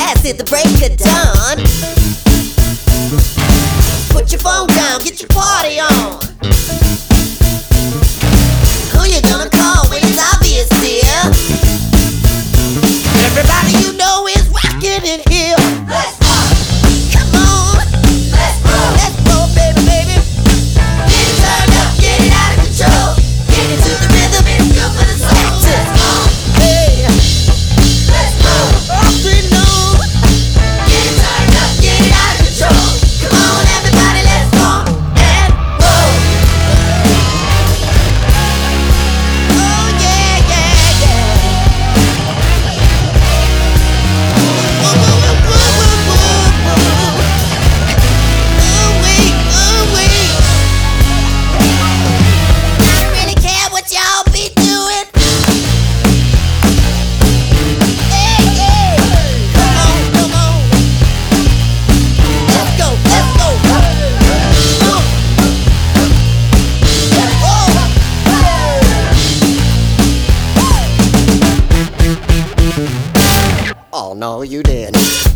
past it, the break of dawn. Put your phone down, get your party on. Who you gonna call when it's obvious, dear? Everybody you know is rocking in here. Let's rock. Come on. Let's roll. Let's roll, baby, baby. Get it turned up, get it out of control. Get into the rhythm, it's good for the soul. Let's go. Hey. Let's go. All three know. Get it turned up, get it out of control. Come on, everybody, let's rock and roll. Oh yeah, yeah, yeah. Woo, woo, woo, woo, woo, woo, woo. Ooh-wee, ooh-wee. I don't really care what y'all be doing. Hey, hey. Come on, come on. Let's go, let's go. Oh no, you didn't.